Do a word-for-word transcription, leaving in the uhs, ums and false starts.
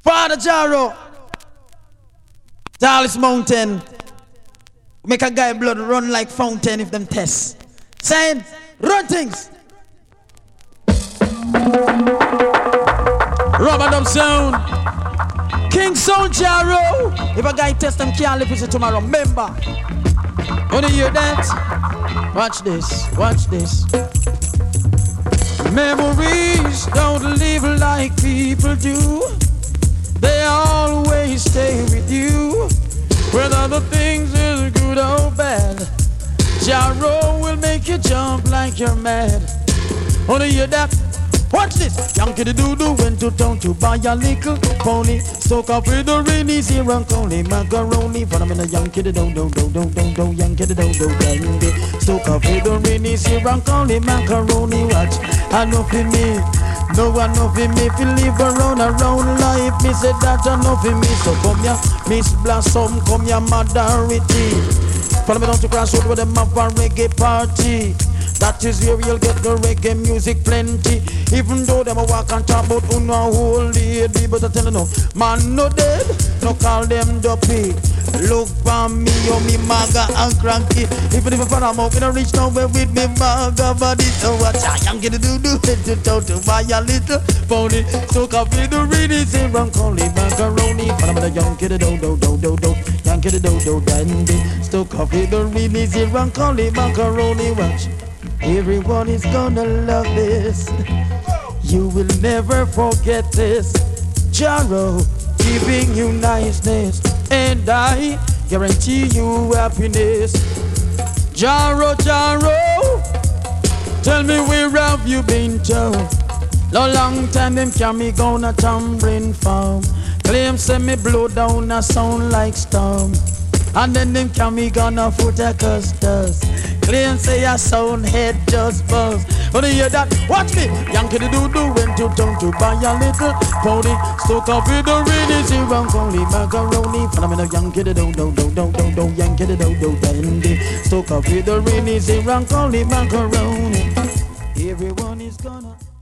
Father Jaro, Dallas Mountain, make a guy blood run like fountain if them tests. Saying, run things. Rubber Dub Sound, King Sound Jaro. If a guy test them, can't live with it tomorrow. Remember, wanna hear that? Watch this, watch this. Memories don't live like people do. They always stay with you. Whether the things is good or bad, Jaro will make you jump like you're mad. Wanna hear that? Watch this. Yankee the doo-doo went to town to buy a little pony. Soak up with the rainy here and only macaroni. For them in a Yankee the do-do-do-do-do-do. Yankee the do-do-do-do. Soak up with the rainy here and only macaroni. Watch, I know for me. No one know for me. If you live around, around life, me say that I know for me. So come ya, Miss Blossom, come ya, Majority. Follow me down to Crossroad where them have a reggae party. That is where you'll get the reggae music plenty. Even though them a walk and talk about who no old lady, but I tell you no, man no dead, no call them dopey. Look for me, oh me maga and cranky. Even if I'm out, we don't reach nowhere with me maga body. So what I am gonna do, do it to town to buy a little pony. So coffee the reading, say run call it macaroni. But I'm a young kid, do do do do do, young kid, do do dandy. So coffee the reading, say run call it macaroni. Watch. Everyone is gonna love this. You will never forget this. Jaro giving you niceness, and I guarantee you happiness. Jaro, Jaro, tell me where have you been to? No long time them carry gonna tumbling farm. Claim say me blow down a sound like storm. And then them carry gonna foot a custos. Claim say a sound head just buzz. Wanna hear that? Watch me. Yankee the doo-doo went to town to buy a little pony. Soak up with the rainy zero and only macaroni. Phenomenal Yankee the do-do-do-do-do-do. Yankee the do-do-dandy. Soak up with the rainy zero and only macaroni. Everyone is gonna